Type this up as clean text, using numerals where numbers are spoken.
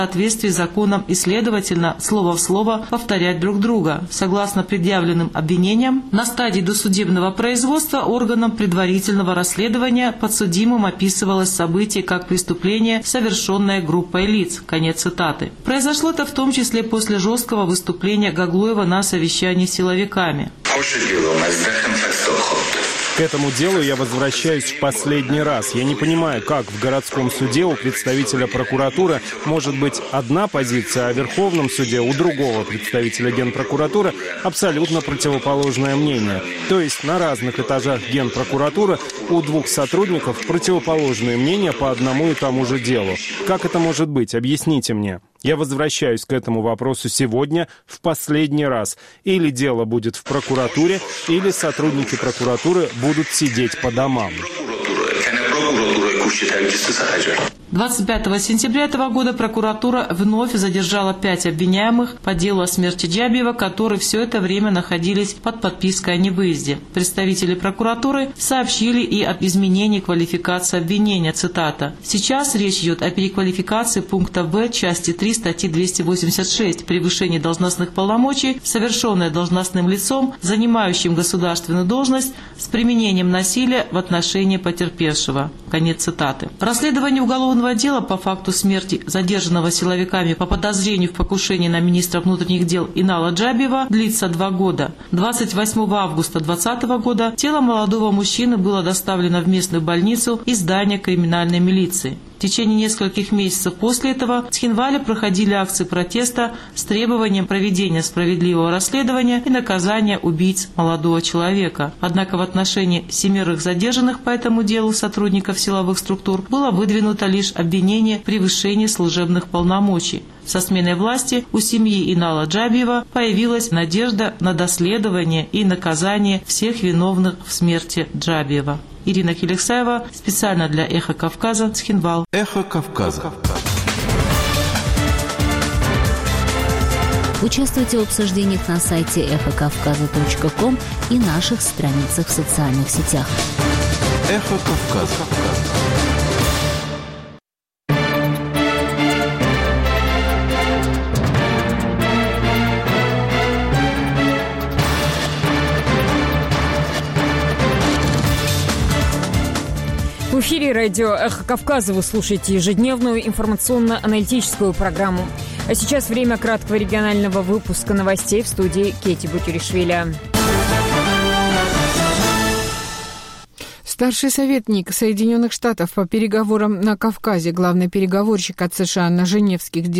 соответствии с законом и, следовательно, слово в слово повторять друг друга. Согласно предъявленным обвинениям, на стадии досудебного производства органом предварительного расследования подсудимым описывалось событие как преступление, совершенное группой лиц. Конец цитаты. Произошло это в том числе после жесткого выступления Гаглоева на совещании с силовиками. К этому делу я возвращаюсь в последний раз. Я не понимаю, как в городском суде у представителя прокуратуры может быть одна позиция, а в Верховном суде у другого представителя Генпрокуратуры абсолютно противоположное мнение. То есть на разных этажах Генпрокуратуры у двух сотрудников противоположные мнения по одному и тому же делу. Как это может быть? Объясните мне. Я возвращаюсь к этому вопросу сегодня в последний раз. Или дело будет в прокуратуре, или сотрудники прокуратуры будут сидеть по домам. 25 сентября этого года прокуратура вновь задержала 5 обвиняемых по делу о смерти Джабиева, которые все это время находились под подпиской о невыезде. Представители прокуратуры сообщили и об изменении квалификации обвинения. Цитата. «Сейчас речь идет о переквалификации пункта В части 3 статьи 286 «Превышение должностных полномочий», совершенное должностным лицом, занимающим государственную должность, с применением насилия в отношении потерпевшего». Конец цитаты. Расследование уголовного дела по факту смерти задержанного силовиками по подозрению в покушении на министра внутренних дел Инала Джабиева длится 2 года. 28 августа 2020 года тело молодого мужчины было доставлено в местную больницу из здания криминальной милиции. В течение нескольких месяцев после этого в Цхинвале проходили акции протеста с требованием проведения справедливого расследования и наказания убийц молодого человека. Однако в отношении 7 задержанных по этому делу сотрудников силовых структур было выдвинуто лишь обвинение в превышении служебных полномочий. Со сменой власти у семьи Инала Джабиева появилась надежда на доследование и наказание всех виновных в смерти Джабиева. Ирина Келексаева, специально для «Эхо Кавказа», Цхинвал. «Эхо Кавказа». Участвуйте в обсуждениях на сайте эхокавказа.ком и наших страницах в социальных сетях. «Эхо Кавказа». В эфире радио «Эхо Кавказа» вы слушаете ежедневную информационно-аналитическую программу. А сейчас время краткого регионального выпуска новостей в студии Кети Бутюришвили. Старший советник Соединенных Штатов по переговорам на Кавказе, главный переговорщик от США на женевских